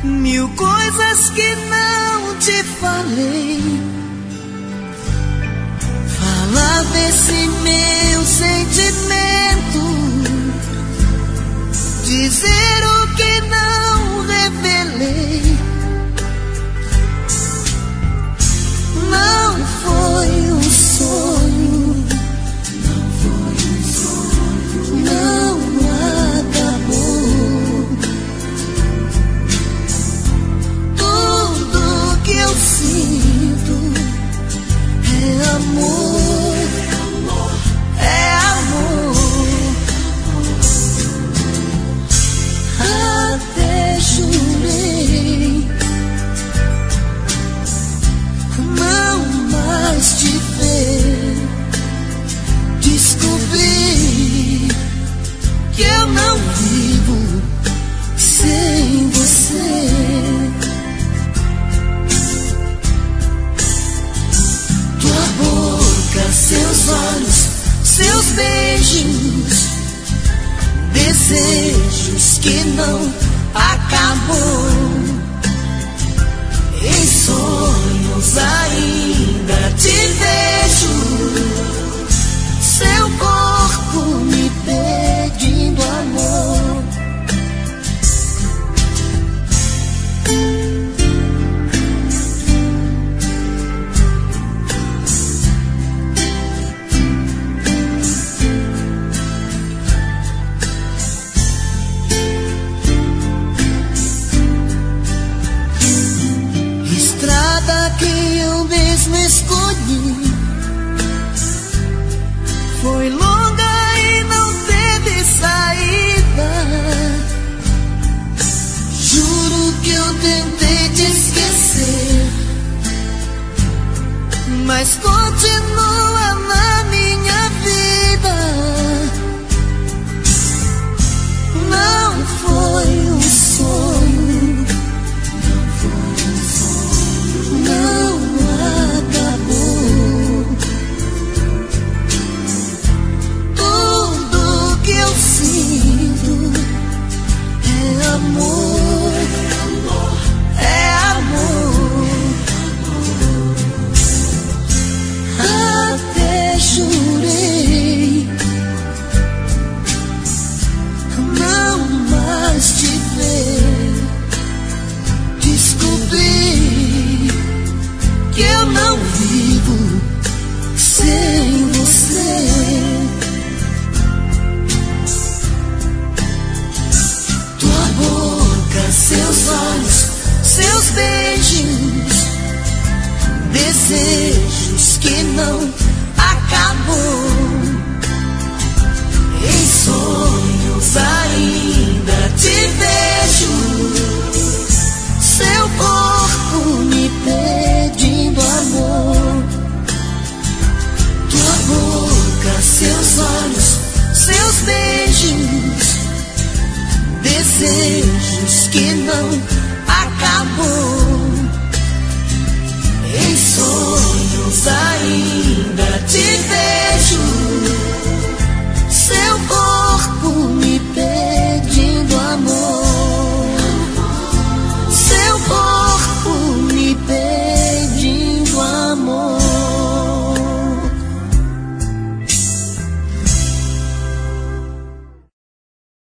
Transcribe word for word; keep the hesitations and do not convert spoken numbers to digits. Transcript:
mil coisas que não te falei. Falar desse meu sentimento, dizer o que não revelei. Não foi um sonho, não foi um sonho, não acabou. Tudo que eu sinto é amor, é amor. Até jurei não mais te ver. Descobri que eu não vivo sem você. Tua boca, seus olhos, seus beijos, desejos que não acabam. Em sonhos ainda te vejo, seu corpo me pedindo amor. Estrada que eu mesmo escolhi, foi longa e não teve saída. Juro que eu tentei te esquecer, mas continua na minha vida. Não foi um sonho, não acabou. Tudo que eu sinto é amor, é amor. Até jurei não mais te ver. Descobri que eu não vivo sem você. Tua boca, seus olhos, seus beijos, desejos que não